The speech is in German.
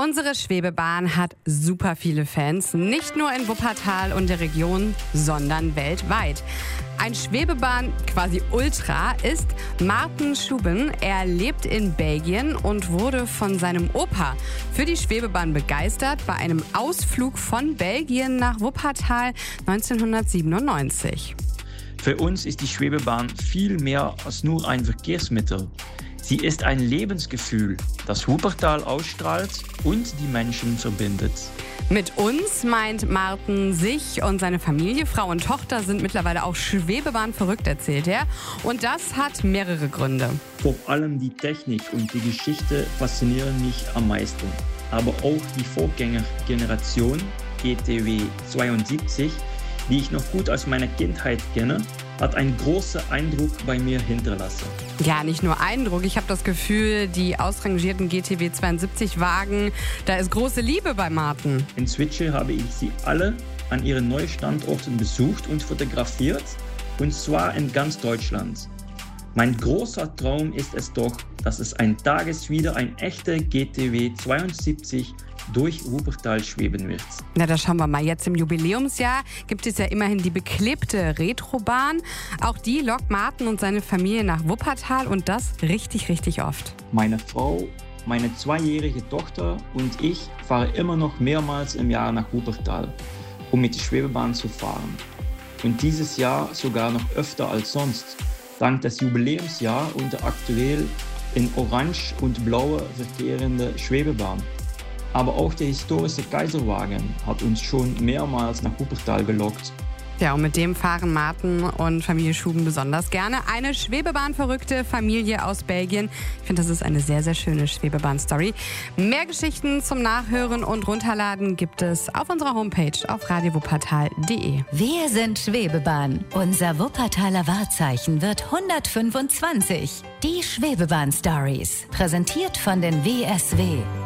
Unsere Schwebebahn hat super viele Fans, nicht nur in Wuppertal und der Region, sondern weltweit. Ein Schwebebahn quasi Ultra ist Maarten Schuben. Er lebt in Belgien und wurde von seinem Opa für die Schwebebahn begeistert bei einem Ausflug von Belgien nach Wuppertal 1997. Für uns ist die Schwebebahn viel mehr als nur ein Verkehrsmittel. Sie ist ein Lebensgefühl, das Wuppertal ausstrahlt und die Menschen verbindet. Mit uns meint Maarten sich und seine Familie. Frau und Tochter sind mittlerweile auch Schwebebahn verrückt, erzählt er. Und das hat mehrere Gründe. Vor allem die Technik und die Geschichte faszinieren mich am meisten. Aber auch die Vorgängergeneration GTW 72, die ich noch gut aus meiner Kindheit kenne, hat einen großen Eindruck bei mir hinterlassen. Ja, nicht nur Eindruck. Ich habe das Gefühl, die ausrangierten GTW 72 Wagen, da ist große Liebe bei Maarten. Inzwischen habe ich sie alle an ihren neuen Standorten besucht und fotografiert, und zwar in ganz Deutschland. Mein großer Traum ist es doch, dass es eines Tages wieder ein echter GTW 72 durch Wuppertal schweben wird. Na, da schauen wir mal. Jetzt im Jubiläumsjahr gibt es ja immerhin die beklebte Retrobahn. Auch die lockt Maarten und seine Familie nach Wuppertal, und das richtig, richtig oft. Meine Frau, meine 2-jährige Tochter und ich fahren immer noch mehrmals im Jahr nach Wuppertal, um mit der Schwebebahn zu fahren. Und dieses Jahr sogar noch öfter als sonst, dank des Jubiläumsjahr und der aktuell in orange und blaue verkehrende Schwebebahn. Aber auch der historische Kaiserwagen hat uns schon mehrmals nach Wuppertal gelockt. Ja, und mit dem fahren Maarten und Familie Schuben besonders gerne. Eine Schwebebahn-verrückte Familie aus Belgien. Ich finde, das ist eine sehr, sehr schöne Schwebebahn-Story. Mehr Geschichten zum Nachhören und Runterladen gibt es auf unserer Homepage auf radiowuppertal.de. Wir sind Schwebebahn. Unser Wuppertaler Wahrzeichen wird 125. Die Schwebebahn-Stories. Präsentiert von den WSW.